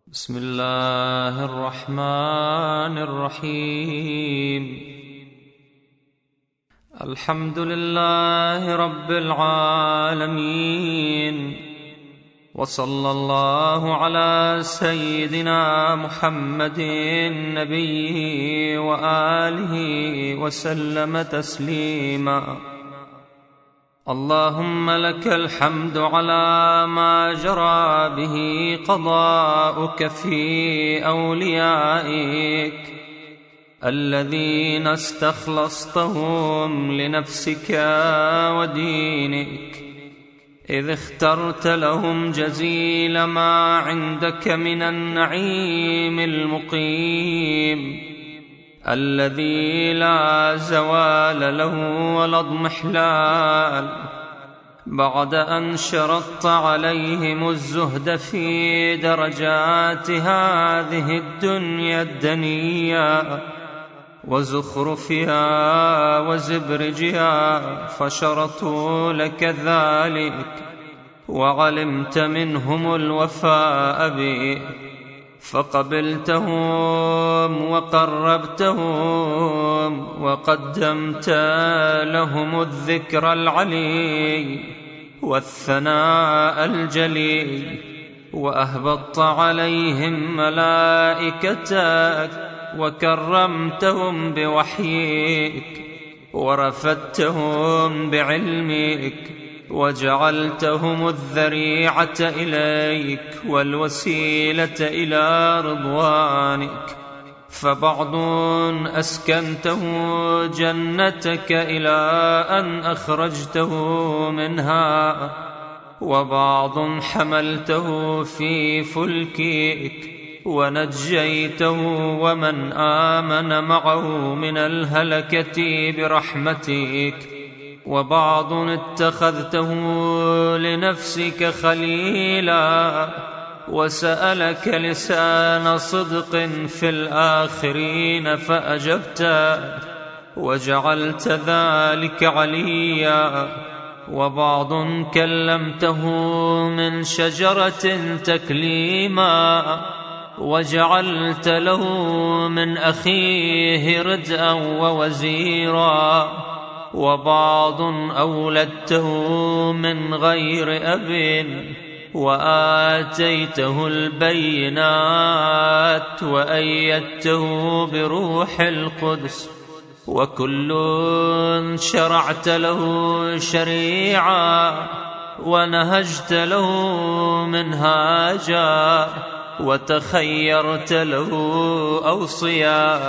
بسم الله الرحمن الرحيم. الحمد لله رب العالمين، وصلى الله على سيدنا محمد النبي وآله وسلم تسليما. اللهم لك الحمد على ما جرى به قضاؤك في أوليائك الذين استخلصتهم لنفسك ودينك، إذ اخترت لهم جزيل ما عندك من النعيم المقيم الذي لا زوال له ولا اضمحلال، بعد أن شرطت عليهم الزهد في درجات هذه الدنيا الدنية وزخرفها وزبرجها، فشرطوا لك ذلك وعلمت منهم الوفاء به، فقبلتهم وقربتهم وقدمت لهم الذكر العلي والثناء الجلي، وأهبطت عليهم ملائكتك وكرمتهم بوحيك ورفدتهم بعلمك، وجعلتهم الذريعة إليك والوسيلة إلى رضوانك، فبعض أسكنته جنتك إلى أن أخرجته منها، وبعض حملته في فلكك ونجيته ومن آمن معه من الهلكة برحمتك، وبعض اتخذته لنفسك خليلا وسألك لسان صدق في الآخرين فأجبت وجعلت ذلك عليا، وبعض كلمته من شجرة تكليما وجعلت له من أخيه ردءا ووزيرا، وبعض أولدته من غير أب وآتيته البينات وأيدته بروح القدس، وكل شرعت له شريعة ونهجت له منهاجا وتخيرت له أوصيا،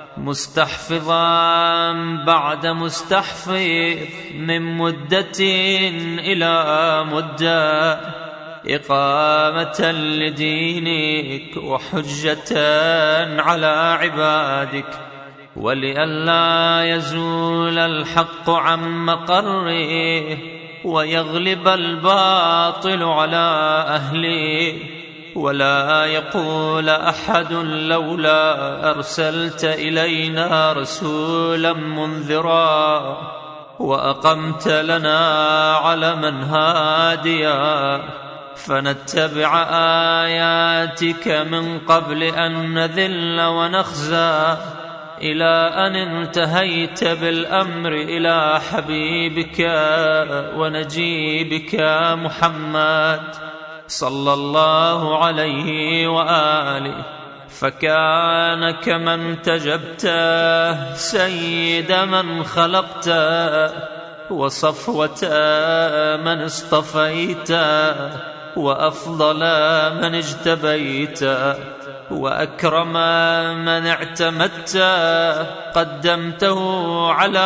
مستحفظا بعد مستحفظ من مدة إلى مدة، إقامة لدينك وحجة على عبادك، ولئلا يزول الحق عن مقره ويغلب الباطل على أهله، ولا يقول أحد لولا أرسلت إلينا رسولا منذرا وأقمت لنا علما هاديا فنتبع آياتك من قبل أن نذل ونخزى، إلى أن انتهيت بالأمر إلى حبيبك ونجيبك محمد صلى الله عليه وآله، فكان كمن تجبته سيد من خلقته وصفوة من اصطفيته وأفضل من اجتبيته وأكرم من اعتمدته، قدمته على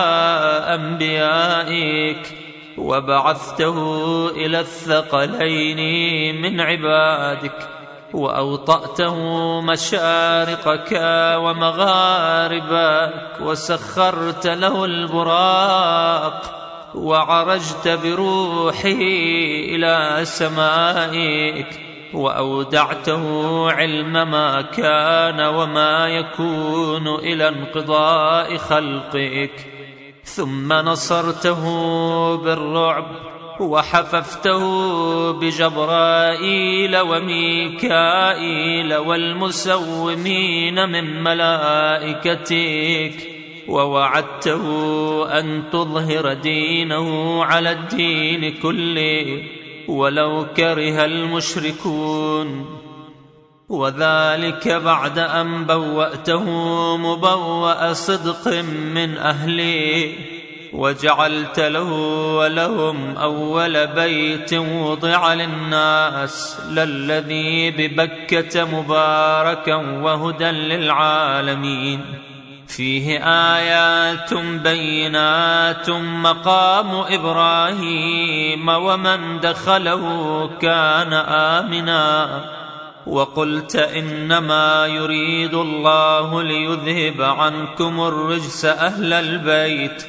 أنبيائك وبعثته إلى الثقلين من عبادك، وأوطأته مشارقك ومغاربك وسخرت له البراق وعرجت بروحه إلى سمائك، وأودعته علم ما كان وما يكون إلى انقضاء خلقك، ثم نصرته بالرعب وحففته بجبرائيل وميكائيل والمسومين من ملائكتك، ووعدته أن تظهر دينه على الدين كله ولو كره المشركون، وذلك بعد أن بوأته مبوأ صدق من أهله، وجعلت له ولهم أول بيت وضع للناس للذي ببكة مباركا وهدى للعالمين، فيه آيات بينات مقام إبراهيم ومن دخله كان آمنا. وقلت إنما يريد الله ليذهب عنكم الرجس أهل البيت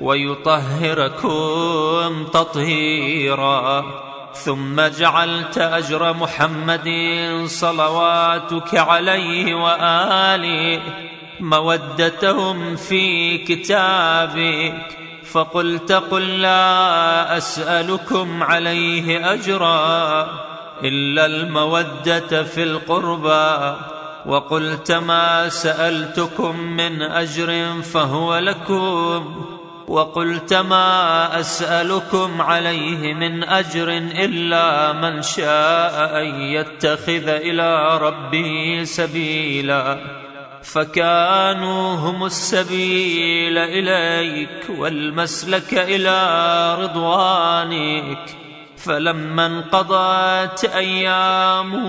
ويطهركم تطهيرا. ثم جعلت أجر محمد صلواتك عليه وآله مودتهم في كتابك، فقلت قل لا أسألكم عليه أجرا إلا المودة في القربى، وقلت ما سألتكم من أجر فهو لكم، وقلت ما أسألكم عليه من أجر إلا من شاء أن يتخذ إلى ربه سبيلا، فكانوا هم السبيل إليك والمسلك إلى رضوانك. فلما انقضت أيامه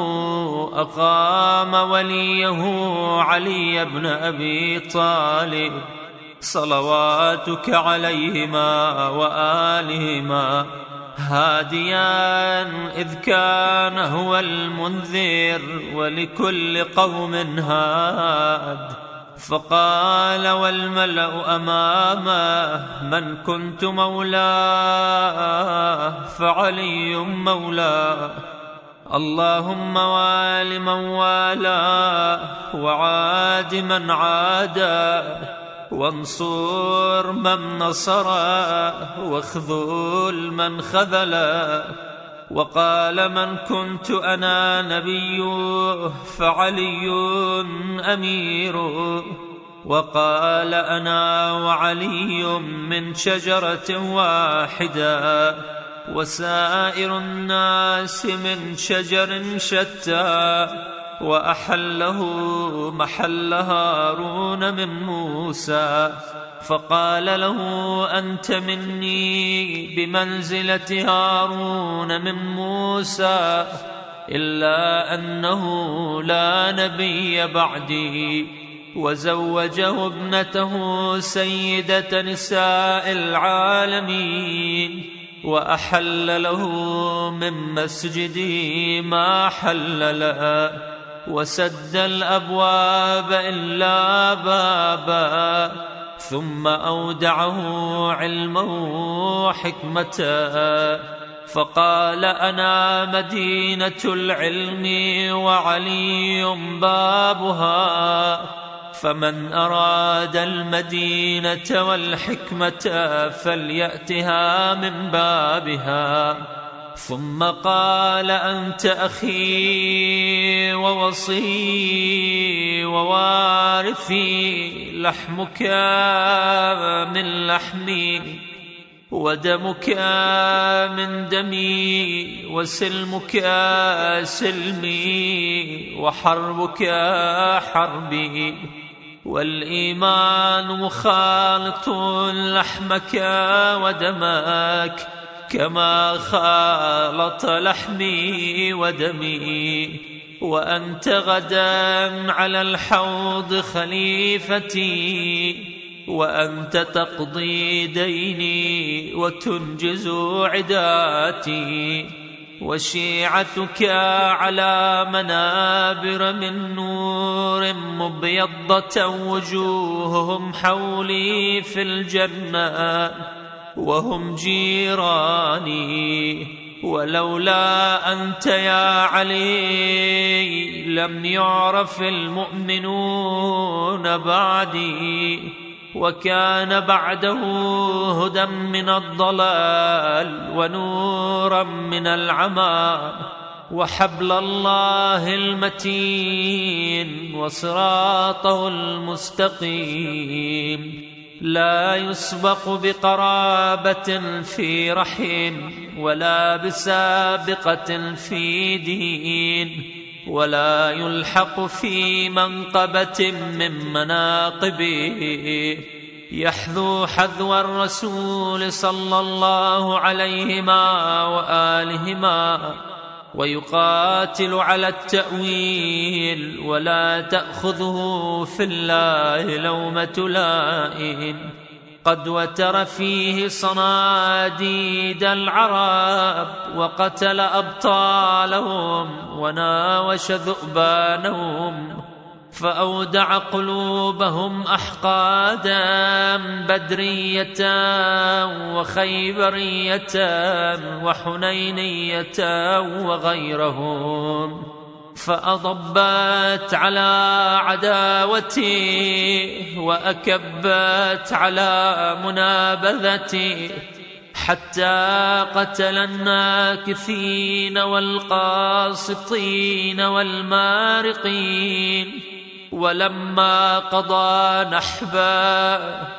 أقام وليه علي بن أبي طالب صلواتك عليهما وآلهما هاديا، إذ كان هو المنذر ولكل قوم هاد. فقال والملأ أمامه من كنت مولاه فعلي مولاه، اللهم وال من والاه وعاد من عاداه، وانصر من نصره واخذل من خذله. وقال من كنت أنا نبيه فعلي أميره، وقال أنا وعلي من شجرة واحدة وسائر الناس من شجر شتى، وأحله محل هارون من موسى. فقال له أنت مني بمنزلة هارون من موسى، إلا أنه لا نبي بعدي. وزوجه ابنته سيدة نساء العالمين، وأحل له من مسجده ما حل له، وسد الأبواب إلا بابا، ثم أودعه علما وحكمة. فقال أنا مدينة العلم وعلي بابها، فمن أراد المدينة والحكمة فليأتها من بابها. ثم قال أنت أخي ووصي ووارثي، لحمك من لحمي ودمك من دمي، وسلمك سلمي وحربك حربي، والإيمان مخالط لحمك ودمك كما خالط لحمي ودمي. وأنت غدا على الحوض خليفتي، وأنت تقضي ديني وتنجز عداتي، وشيعتك على منابر من نور مبيضة وجوههم حولي في الجنة وهم جيراني. ولولا أنت يا علي لم يعرف المؤمنون بعدي، وكان بعده هدى من الضلال ونورا من العمى، وحبل الله المتين وصراطه المستقيم، لا يسبق بقرابة في رحم، ولا بسابقة في دين، ولا يلحق في منقبة من مناقبه، يحذو حذو الرسول صلى الله عليهما وآلهما، ويقاتل على التأويل، ولا تأخذه في الله لومة لائم، قد وتر فيه صناديد العرب، وقتل أبطالهم وناوش ذؤبانهم، فأودع قلوبهم أحقادا بدرية وخيبرية وحنينية وغيرهم، فأضبت على عداوته وأكبت على منابذته، حتى قتل الناكثين والقاسطين والمارقين. ولما قضى نحبا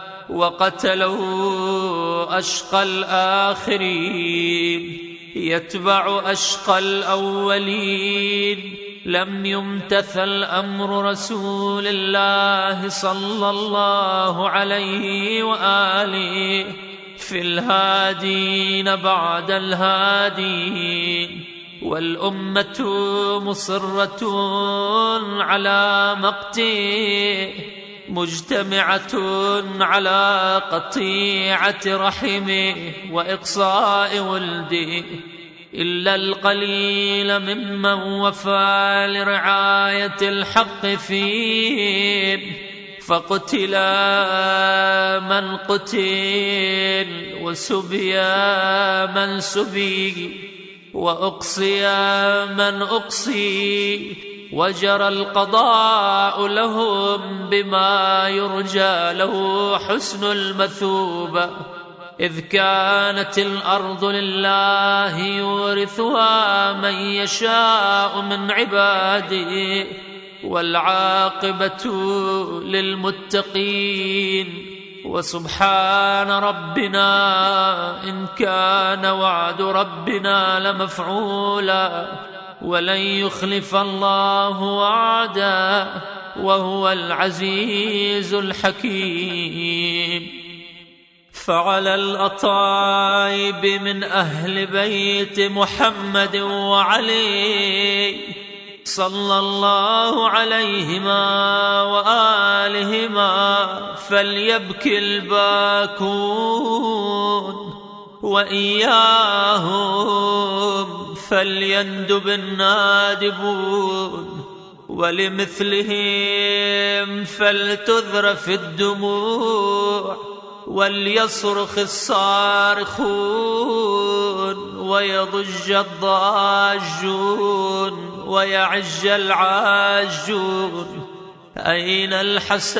وقتلوا أشقى الآخرين يتبع أشقى الأولين، لم يمتثل أمر رسول الله صلى الله عليه وآله في الهادين بعد الهادين، والأمة مصرة على مقته، مجتمعة على قطيعة رحمه وإقصاء ولده، إلا القليل ممن وفى لرعاية الحق فيه، فقتل من قتل، وسبي من سبي، وأقصي من أقصي، وجرى القضاء لهم بما يرجى له حسن المثوبة، إذ كانت الأرض لله يورثها من يشاء من عباده، والعاقبة للمتقين. وسبحان ربنا إن كان وعد ربنا لمفعولا، ولن يخلف الله وعده، وهو العزيز الحكيم. فعلى الأطايب من أهل بيت محمد وعلي صلى الله عليهما وآلهما فليبكي الباكون، وإياهم فليندب النادبون، ولمثلهم فلتذرف الدموع، وليصرخ الصارخون، ويضج الضاجون، ويعج العاجون. أين الحسن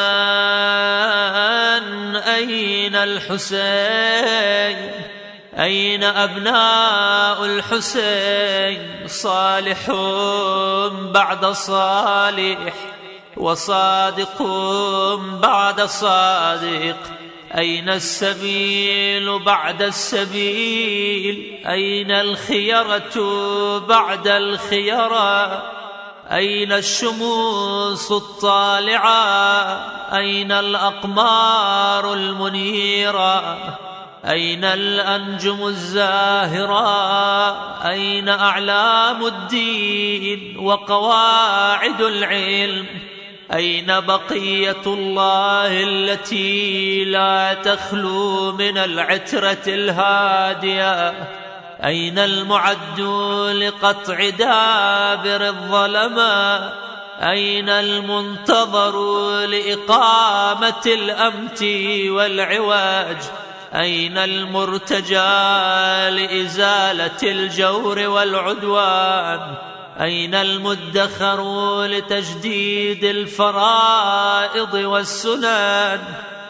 أين الحسين؟ أين أبناء الحسين؟ صالح بعد صالح، وصادق بعد صادق. أين السبيل بعد السبيل؟ أين الخيرة بعد الخيرة؟ أين الشموس الطالعة؟ أين الأقمار المنيرة؟ أين الأنجم الزاهرة؟ أين أعلام الدين وقواعد العلم؟ أين بقية الله التي لا تخلو من العترة الهادية؟ أين المعد لقطع دابر الظلمة؟ أين المنتظر لإقامة الأمت والعواج؟ أين المرتجى لإزالة الجور والعدوان؟ أين المدخر لتجديد الفرائض والسنن؟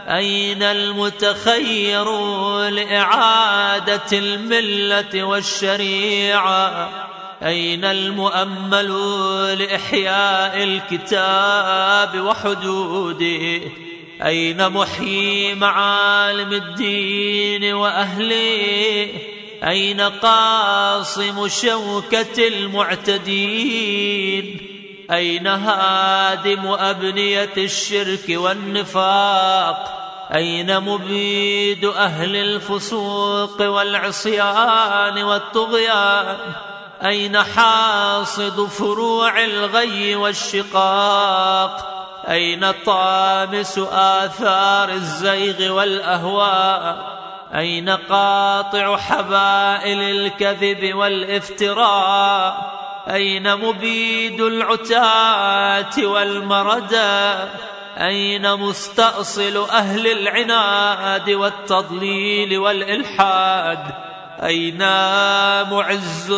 أين المتخير لإعادة الملة والشريعة؟ أين المؤمل لإحياء الكتاب وحدوده؟ أين محيي معالم الدين وأهله؟ أين قاصم شوكة المعتدين؟ أين هادم أبنية الشرك والنفاق؟ أين مبيد أهل الفسوق والعصيان والطغيان؟ أين حاصد فروع الغي والشقاق؟ أين طامس آثار الزيغ والأهواء؟ أين قاطع حبائل الكذب والافتراء؟ أين مبيد العتاة والمردى؟ أين مستأصل أهل العناد والتضليل والإلحاد؟ أين معز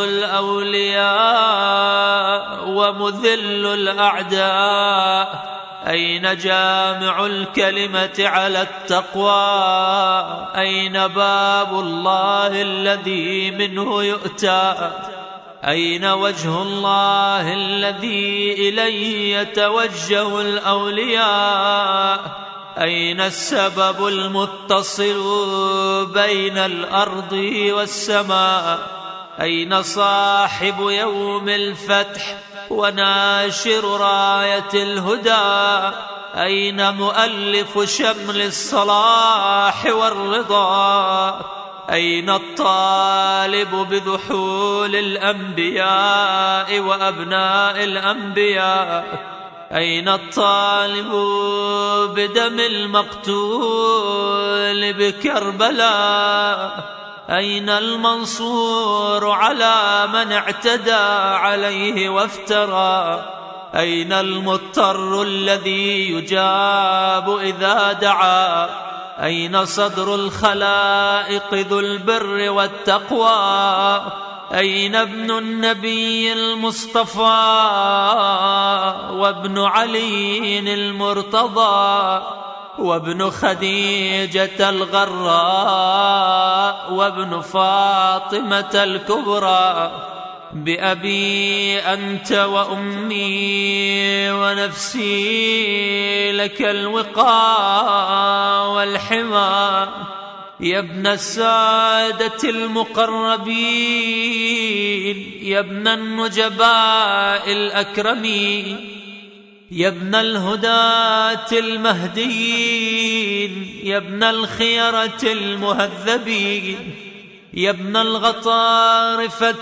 الأولياء ومذل الأعداء؟ أين جامع الكلمة على التقوى؟ أين باب الله الذي منه يؤتى؟ أين وجه الله الذي إليه يتوجه الأولياء؟ أين السبب المتصل بين الأرض والسماء؟ أين صاحب يوم الفتح وناشر راية الهدى؟ أين مؤلف شمل الصلاح والرضا؟ أين الطالب بذحول الأنبياء وأبناء الأنبياء؟ أين الطالب بدم المقتول بكربلاء؟ أين المنصور على من اعتدى عليه وافترى؟ أين المضطر الذي يجاب إذا دعا؟ أين صدر الخلائق ذو البر والتقوى؟ أين ابن النبي المصطفى وابن علي المرتضى وابن خديجة الغراء وابن فاطمة الكبرى؟ بأبي أنت وأمي ونفسي لك الوقاء والحمى. يا ابن السادة المقربين، يا ابن النجباء الأكرمين، يا ابن الهداة المهديين، يا ابن الخيرة المهذبين، يا ابن الغطارفة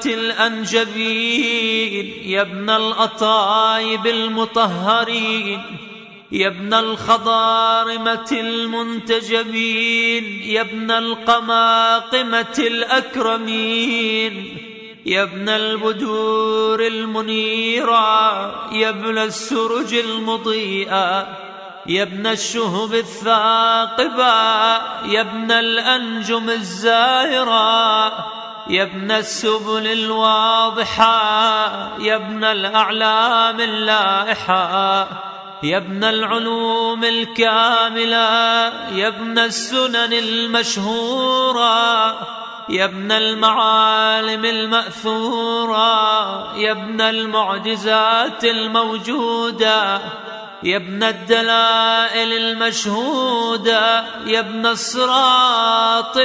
الأنجبين، يا ابن الأطايب المطهرين، يا ابن الخضارمة المنتجبين، يا ابن القماقمة الأكرمين، يا ابن البدور المنيرة، يا ابن السرج المضيئة، يا ابن الشهب الثاقبة، يا ابن الأنجم الزاهرة، يا ابن السبل الواضحة، يا ابن الأعلام اللائحة، يا ابن العلوم الكاملة، يا ابن السنن المشهورة، يا ابن المعالم المأثورة، يا ابن المعجزات الموجودة، يا ابن الدلائل المشهودة، يا ابن الصراط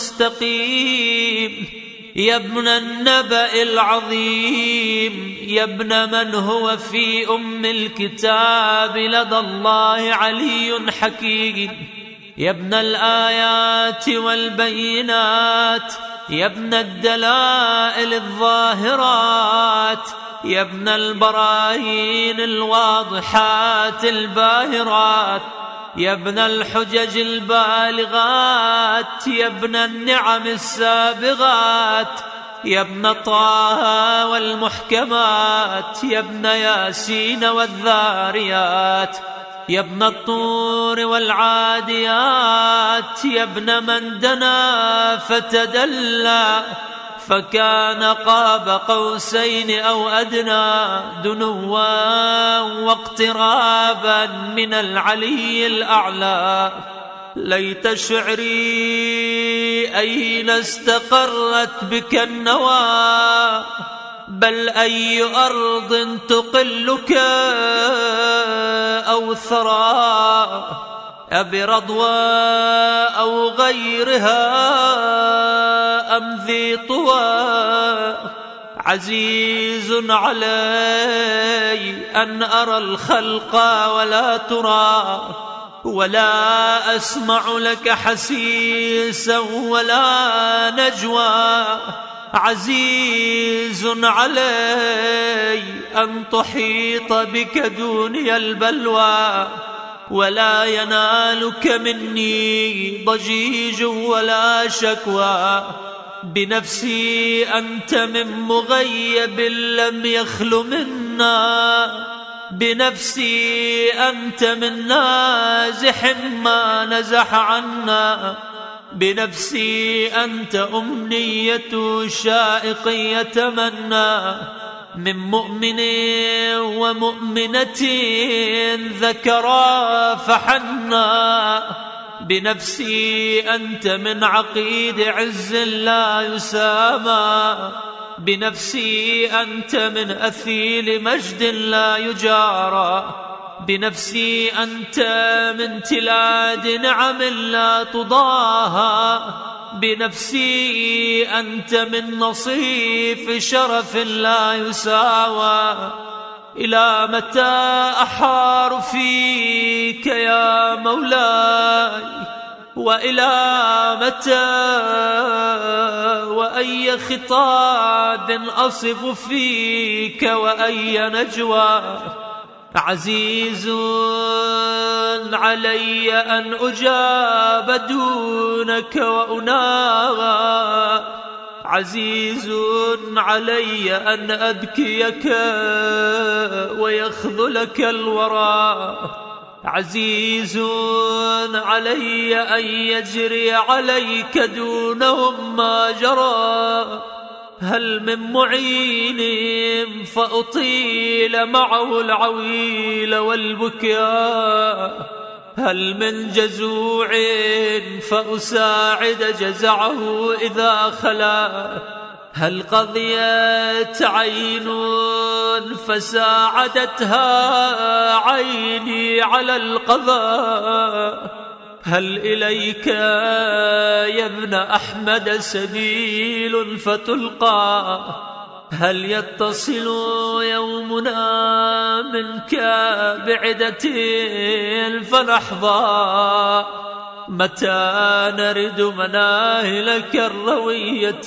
المستقيم، يا ابن النبأ العظيم، يا ابن من هو في أم الكتاب لدى الله علي حكيم، يا ابن الآيات والبينات، يا ابن الدلائل الظاهرات، يا ابن البراهين الواضحات الباهرات، يا ابن الحجج البالغات، يا ابن النعم السابغات، يا ابن طه والمحكمات، يا ابن ياسين والذاريات، يا ابن الطور والعاديات، يا ابن من دنا فتدلى فكان قاب قوسين أو أدنى دنوا واقترابا من العلي الأعلى. ليت شعري أين استقرت بك النوى، بل أي أرض تقلك أو ثرى، أبي رضوى أو غيرها أم ذي طوى. عزيز علي أن أرى الخلق ولا ترى، ولا أسمع لك حسيسا ولا نجوى. عزيز علي أن تحيط بك دوني البلوى، ولا ينالك مني ضجيج ولا شكوى. بنفسي أنت من مغيب لم يخل منا، بنفسي أنت من نازح ما نزح عنا. بنفسي أنت أمنية شائق يتمنى، من مؤمن ومؤمنة ذكرا فحنا. بنفسي أنت من عقيد عز لا يسامى، بنفسي أنت من أثيل مجد لا يجارى. بنفسي أنت من تلاد نعم لا تضاهى، بنفسي أنت من نصيف شرف لا يساوى. إلى متى أحار فيك يا مولاي، وإلى متى وأي خطاب أصف فيك وأي نجوى. عزيز علي أن أجاب دونك وأناغى، عزيز علي أن أبكيك ويخذلك الورى. عزيز علي أن يجري عليك دونهم ما جرى. هل من معين فأطيل معه العويل والبكاء، هل من جزوع فأساعد جزعه إذا خلا. هل قضيت عين فساعدتها عيني على القضاء. هل إليك يا ابن أحمد سبيل فتلقى، هل يتصل يومنا منك بعدة فنحظى. متى نرد مناهلك الروية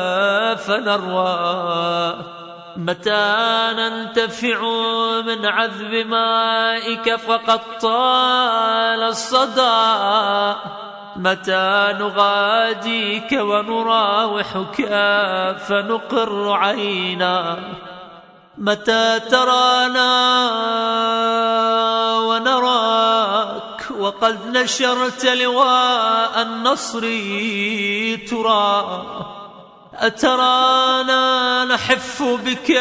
فنروى، متى ننتفع من عذب مائك فقد طال الصدى. متى نغاديك ونراوحك فنقر عينا. متى ترانا ونراك وقد نشرت لواء النصر ترى. أترانا نحف بك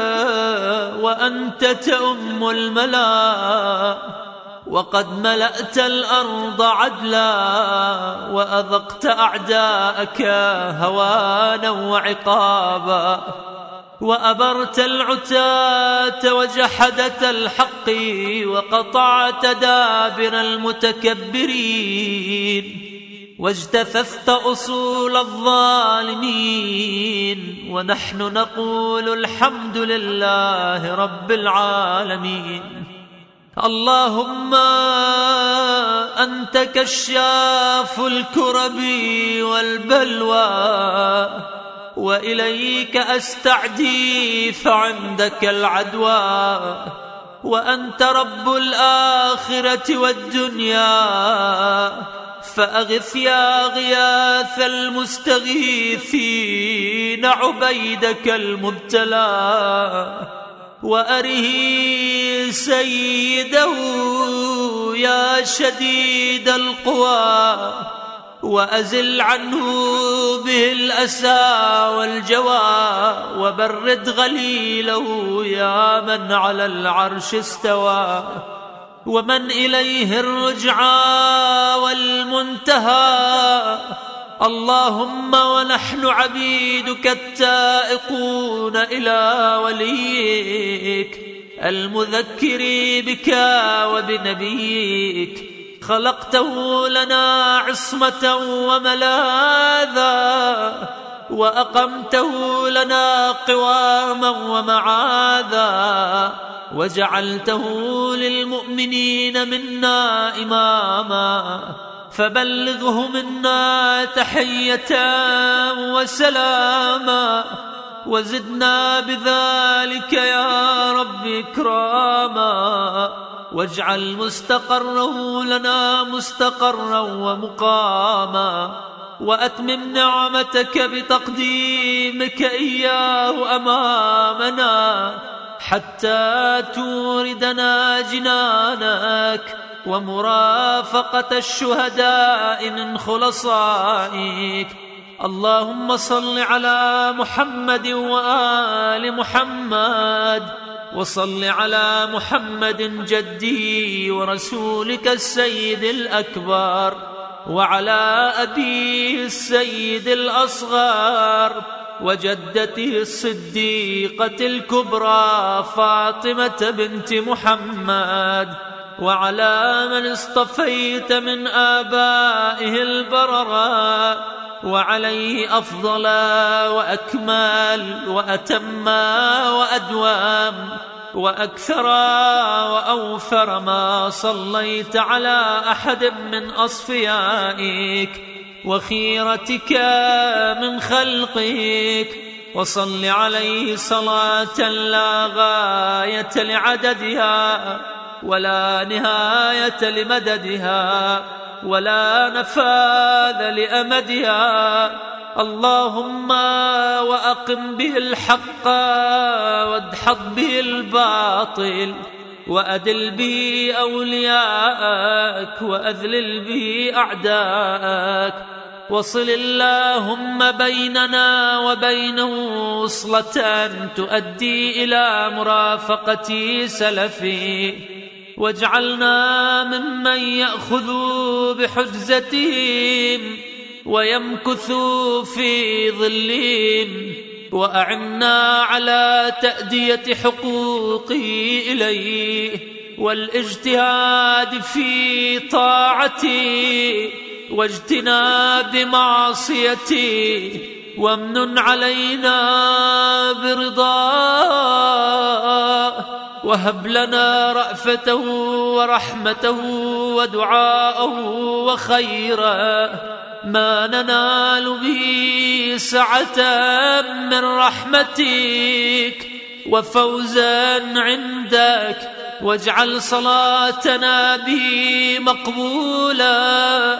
وأنت تؤم الملا، وقد ملأت الأرض عدلا وأذقت أعداءك هوانا وعقابا. وأبرت العتاة وجحدت الحق وقطعت دابر المتكبرين، واجتثثت أصول الظالمين. ونحن نقول الحمد لله رب العالمين. اللهم أنت كشاف الكرب والبلوى، وإليك أستعدي فعندك العدوى. وأنت رب الآخرة والدنيا، فأغث يا غياث المستغيثين عبيدك المبتلى. وأره سيده يا شديد القوى، وأزل عنه به الأسى والجوى. وبرد غليله يا من على العرش استوى. ومن إليه الرجعى والمنتهى. اللهم ونحن عبيدك التائقون إلى وليك المذكر بك وبنبيك، خلقته لنا عصمة وملاذا، وأقمته لنا قواما ومعاذا، وجعلته للمؤمنين منا إماما، فبلغه منا تحية وسلاما، وزدنا بذلك يا رب إكراما، واجعل مستقره لنا مستقرا ومقاما، وأتمم نعمتك بتقديمك إياه أمامنا حتى توردنا جنانك ومرافقة الشهداء من خلصائك. اللهم صل على محمد وآل محمد، وصل على محمد جدي ورسولك السيد الأكبر، وعلى أبيه السيد الأصغر، وجدته الصديقة الكبرى فاطمة بنت محمد، وعلى من اصطفيت من آبائه البررة، وعليه أفضل وأكمل وأتم وأدوم وأكثر وأوفر ما صليت على أحد من أصفيائك وخيرتك من خلقك، وصل عليه صلاة لا غاية لعددها ولا نهاية لمددها ولا نفاذ لأمدها. اللهم وأقم به الحق وادحض به الباطل، وأدل به أولياءك وأذلل به أعداءك، وصل اللهم بيننا وبينه وصلة تؤدي إلى مرافقة سلفي، واجعلنا ممن يأخذ بحجزتهم ويمكث في ظلهم، وأعنا على تأدية حقوقه إليه والاجتهاد في طاعته واجتناب معصيته، وامنن علينا برضاه، وهب لنا رأفته ورحمته ودعاءه وخيرا ما ننال به سعة من رحمتك وفوزا عندك، واجعل صلاتنا به مقبولا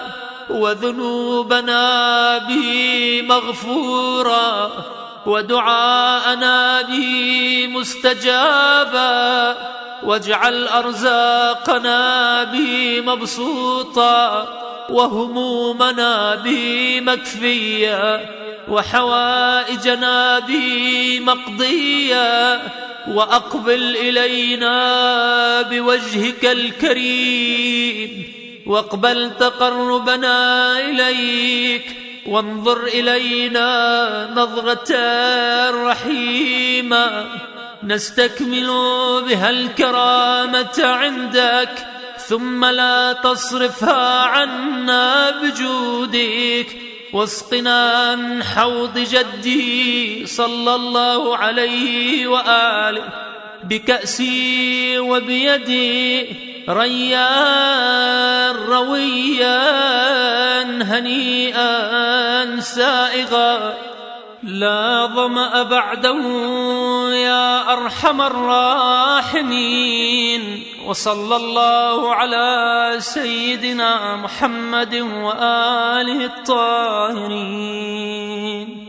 وذنوبنا به مغفورا ودعاءنا به مستجابا، واجعل أرزاقنا به مبسوطا وهمومنا به مكفيا وحوائجنا به مقضيا، وأقبل إلينا بوجهك الكريم، واقبل تقربنا إليك، وانظر إلينا نظرة رحيمة نستكمل بها الكرامة عندك، ثم لا تصرفها عنا بجودك، واسقنا عن حوض جدي صلى الله عليه وآله بكأسي وبيدي ريان رويا هنيئا سائغا لا ظمأ بعده يا أرحم الراحمين. وصلى الله على سيدنا محمد وآله الطاهرين.